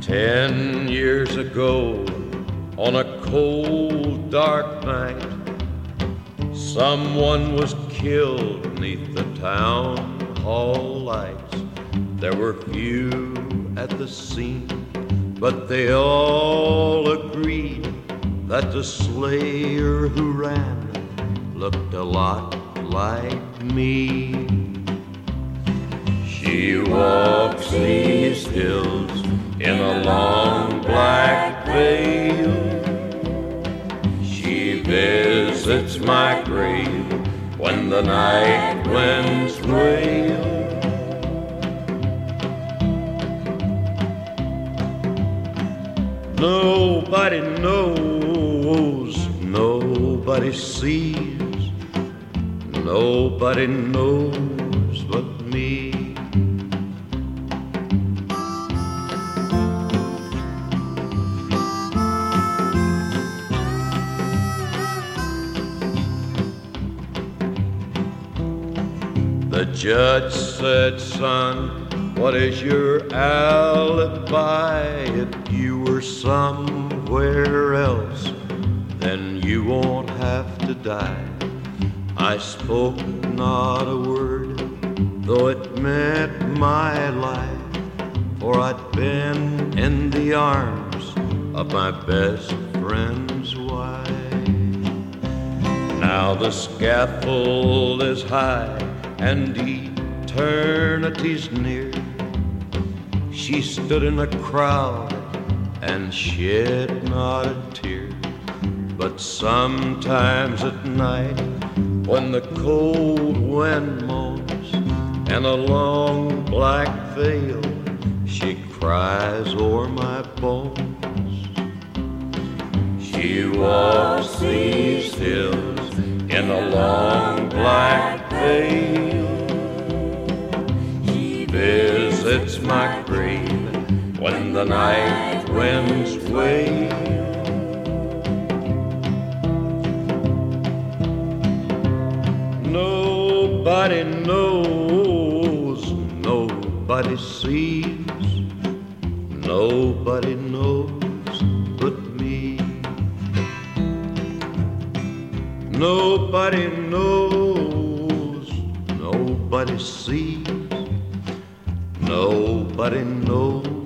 10 years ago, on a cold, dark night, someone was killed neath the town hall lights. There were few at the scene, but they all agreed that the slayer who ran looked a lot like me. She walks these hills in a long black veil. She visits my grave when the night winds wail. Nobody knows, nobody sees, nobody knows but me. The judge said, son, what is your alibi? If you were somewhere else, then you won't have to die. I spoke not a word, though it meant my life, for I'd been in the arms of my best friend's wife. Now the scaffold is high and eternity's near. She stood in the crowd and shed not a tear. But sometimes at night, when the cold wind moans and a long black veil, she cries o'er my bones. She walks these hills in a long black veil. She visits my grave when the night winds wail. Nobody knows, nobody sees, nobody knows but me. Nobody knows, nobody sees, nobody knows